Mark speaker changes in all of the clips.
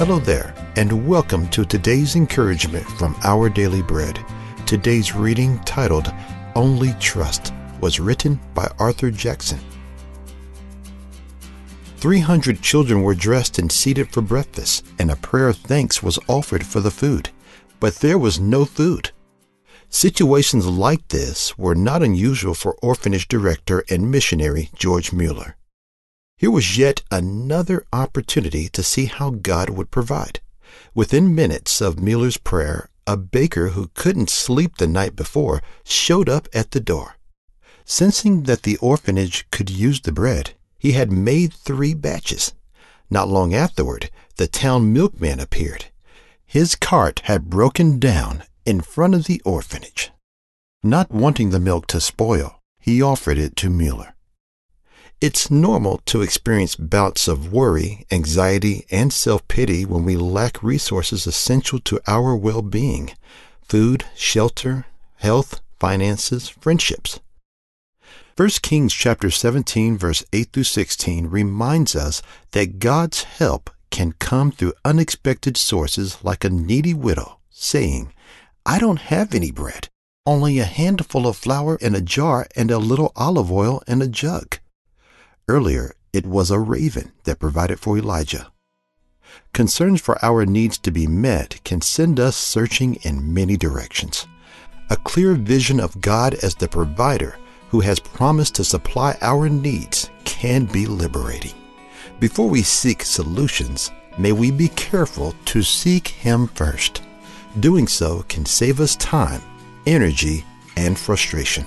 Speaker 1: Hello there, and welcome to today's encouragement from Our Daily Bread. Today's reading, titled Only Trust, was written by Arthur Jackson. 300 children were dressed and seated for breakfast, and a prayer of thanks was offered for the food. But there was no food. Situations like this were not unusual for orphanage director and missionary George Mueller. Here was yet another opportunity to see how God would provide. Within minutes of Mueller's prayer, a baker who couldn't sleep the night before showed up at the door. Sensing that the orphanage could use the bread, he had made 3 batches. Not long afterward, the town milkman appeared. His cart had broken down in front of the orphanage. Not wanting the milk to spoil, he offered it to Mueller. It's normal to experience bouts of worry, anxiety, and self-pity when we lack resources essential to our well-being: food, shelter, health, finances, friendships. 1 Kings chapter 17, verse 8 through 16 reminds us that God's help can come through unexpected sources like a needy widow saying, "I don't have any bread, only a handful of flour in a jar and a little olive oil in a jug." Earlier, it was a raven that provided for Elijah. Concerns for our needs to be met can send us searching in many directions. A clear vision of God as the provider who has promised to supply our needs can be liberating. Before we seek solutions, may we be careful to seek Him first. Doing so can save us time, energy, and frustration.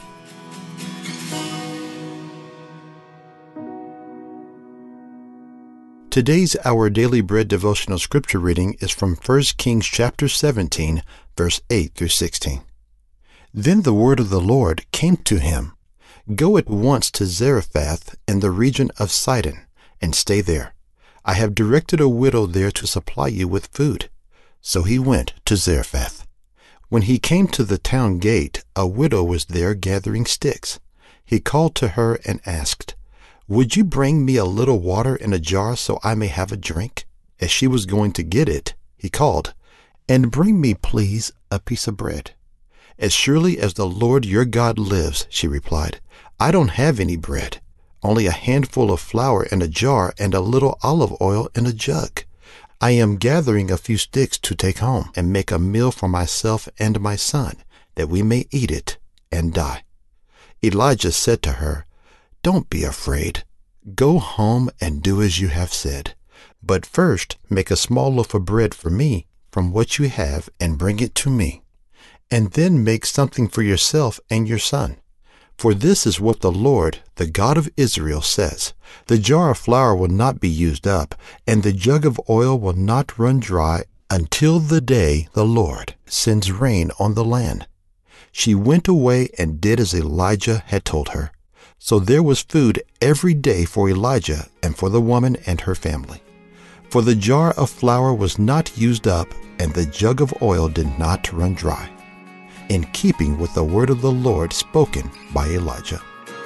Speaker 1: Today's Our Daily Bread devotional scripture reading is from 1 Kings chapter 17, verse 8 through 16. Then the word of the Lord came to him, "Go at once to Zarephath in the region of Sidon, and stay there. I have directed a widow there to supply you with food." So he went to Zarephath. When he came to the town gate, a widow was there gathering sticks. He called to her and asked, "Would you bring me a little water in a jar so I may have a drink?" As she was going to get it, he called, "And bring me, please, a piece of bread." "As surely as the Lord your God lives," she replied, "I don't have any bread, only a handful of flour in a jar and a little olive oil in a jug. I am gathering a few sticks to take home and make a meal for myself and my son, that we may eat it and die." Elijah said to her, "Don't be afraid. Go home and do as you have said. But first make a small loaf of bread for me from what you have and bring it to me. And then make something for yourself and your son. For this is what the Lord, the God of Israel, says: the jar of flour will not be used up, and the jug of oil will not run dry until the day the Lord sends rain on the land." She went away and did as Elijah had told her. So there was food every day for Elijah and for the woman and her family. For the jar of flour was not used up, and the jug of oil did not run dry, in keeping with the word of the Lord spoken by Elijah.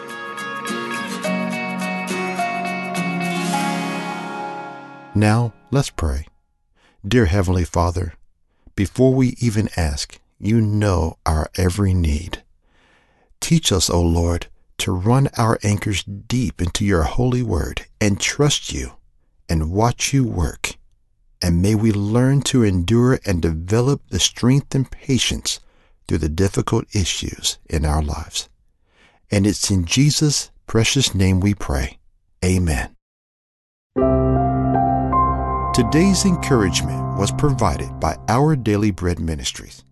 Speaker 1: Now, let's pray. Dear Heavenly Father, before we even ask, you know our every need. Teach us, O Lord, to run our anchors deep into your holy word and trust you and watch you work. And may we learn to endure and develop the strength and patience through the difficult issues in our lives. And it's in Jesus' precious name we pray. Amen. Today's encouragement was provided by Our Daily Bread Ministries.